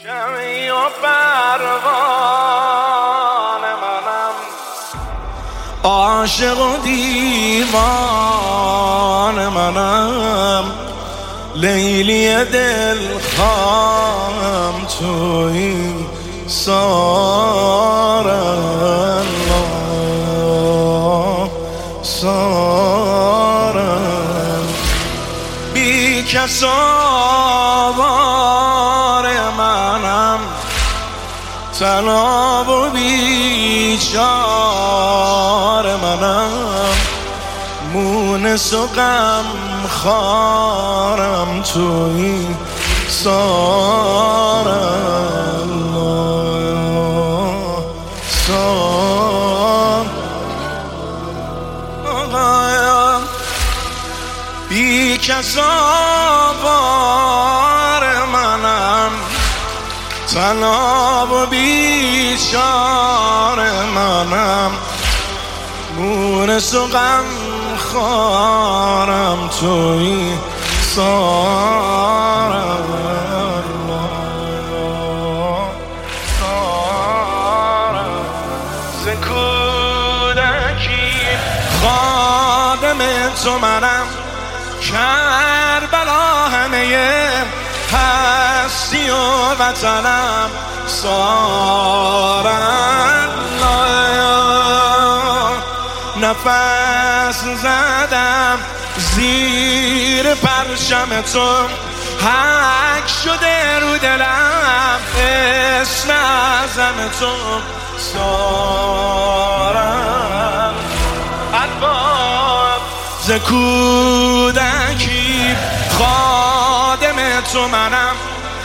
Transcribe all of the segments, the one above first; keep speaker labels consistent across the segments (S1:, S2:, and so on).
S1: شمعی و پروانه منم، عاشق و دیوانه منم، لیلی دل خواهم توی سار الله سارم، بی کس آوار منم، تنها و بیچار منم، مونس و غم خارم توی سار الله سار آقایم، بی کس آوار منم، تنها و بیچار منم، مونس و غم خارم توی سار الله سارم، ز کودکی خادم تو منم، کربلا همه هستی و وطنم، سار الله، نفس زدم زیر پرچم تو، حک شده رو دلم اسم اعظم تو، سارم الباب، ز کودکی خادم تو منم،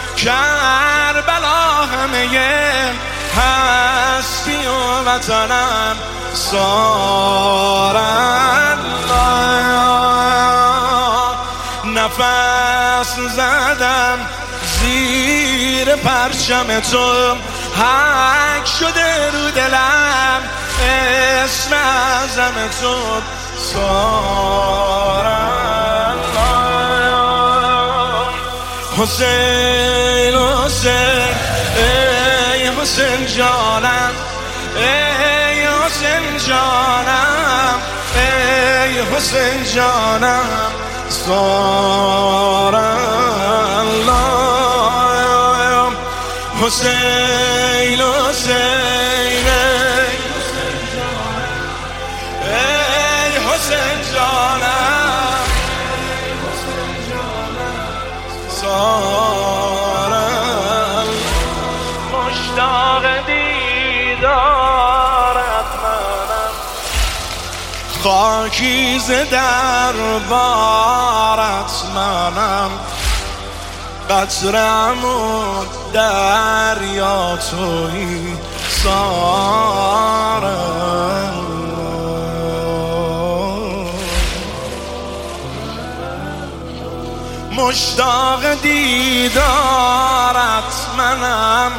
S1: کربلا همه هستی و وطنم، سار الله، نفس زدم زیر پرچم تو، حک شده رو دلم اسم اعظم تو، سار الله، حسین حسین ای حسین جانم، ای حسین جانم، ای حسین جانم، سار الله، حسین حسین ای حسین جانم، سار مشتاق دیدارت منم، خاکیز دربارت منم، قطره‌ام و دریا توی سار الله، مشتاق دیدارت منم،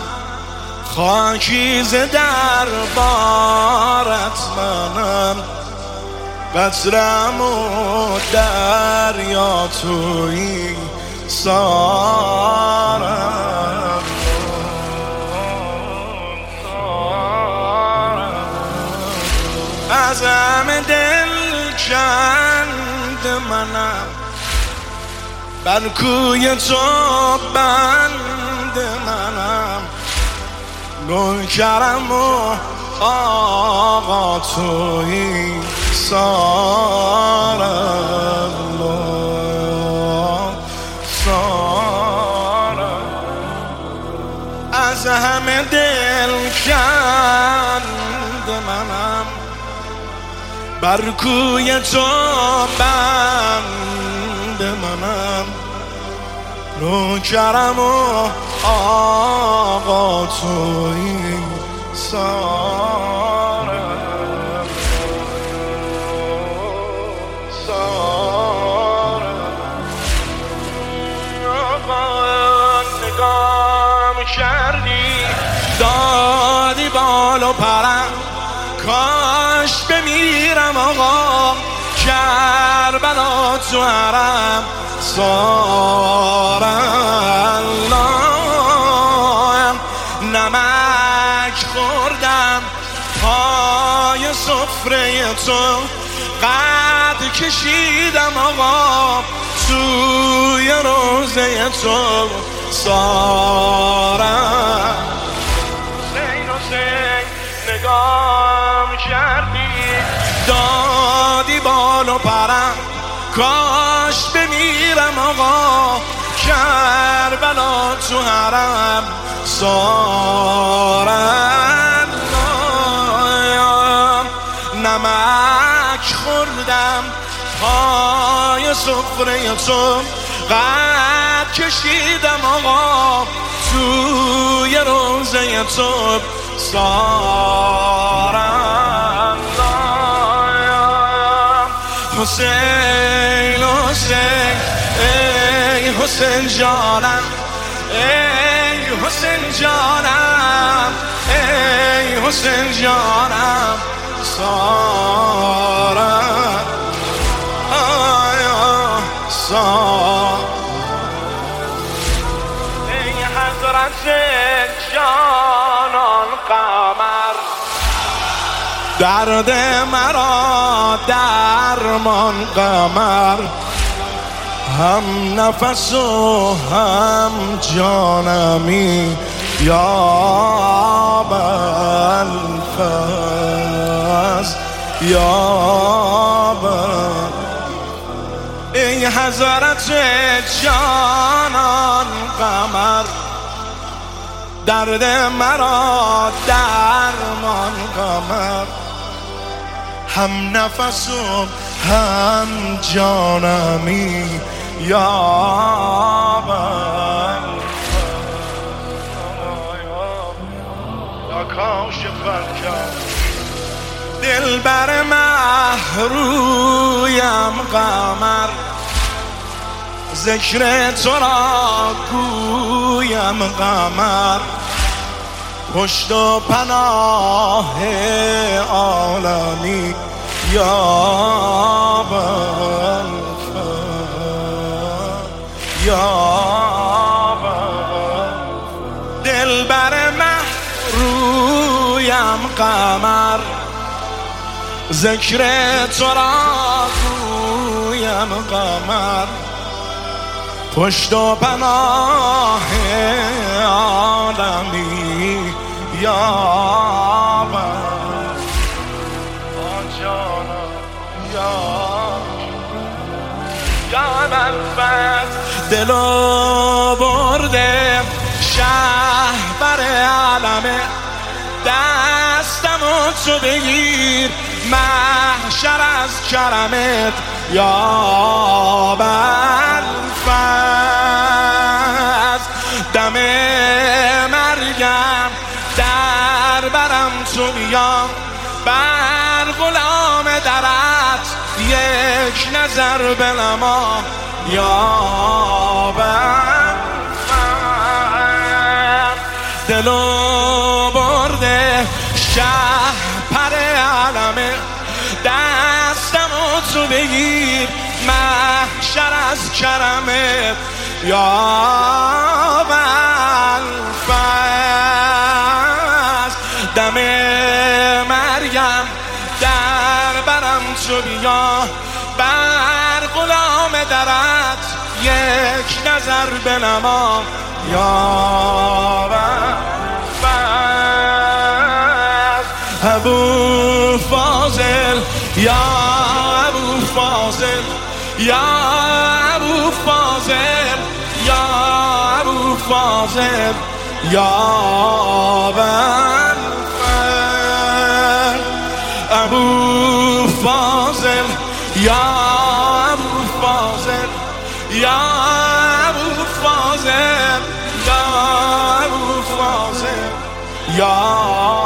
S1: خاکیز دربارت منم، قطره‌ام و دریا توی سار الله از همه دل کند منم، بر کوی تو بند منم، نوکرم و آقا توی سار الله سار، از همه دل کند منم، بر کوی تو بند منم، نوکرم و آقا توی سار سار، آقا نگام کردی دادی بال و پرم، کاش بمیرم آقا کربلا تو حرم، سار الله پای سفره تو قد کشیدم آقا، توی روزه تو سارم. حسین حسین نگام کردی، دادی بال و پرم، کاش بمیرم آقا، کربلا تو حرم سارم. نمک خوردم پای سفره تو قد کشیدم آقا، توی روزه تو سارم. حسین حسین ای حسین جانم، ای حسین جانم، ای حسین جانم سارم. آیا سارم ای حضرت جانان قمر، درد مرا درمان قمر، هم نفس و هم جانمی یا بلفز یا بل. ای حضرت جانان قمر، درد مرا درمان قمر، هم نفس و هم جانمی یا کاشف الکرب. دلبر مهرویم قمر، ذکر تو را گویم قمر، پشت و پناه عالمی یا بلفر یا دلبر مهرویم قمر، ذکر تو را گویم قمر، پشت و پناه عالمی یا بلفر یا بلفر. دلو برده شهبر علمه، دستمو تو بگیر محشر از کرمت یا بلفز. دم مرگم در برم تو بیام، بر غلام درت یک نظر بنما یا بلفز. دلو برده شهپر علمه، دستمو تو بگیر محشر از کرمت یا بلفز. دم مرگم در برم تو بیا، بر غلام درت یک نظر بنما یا بلفز. ابو فاضل یا ابو فاضل یا ابو فاضل یا ابو فاضل یا بلفر. ابو فاضل یا ابو فاضل یا ابو فاضل یا ابو فاضل یا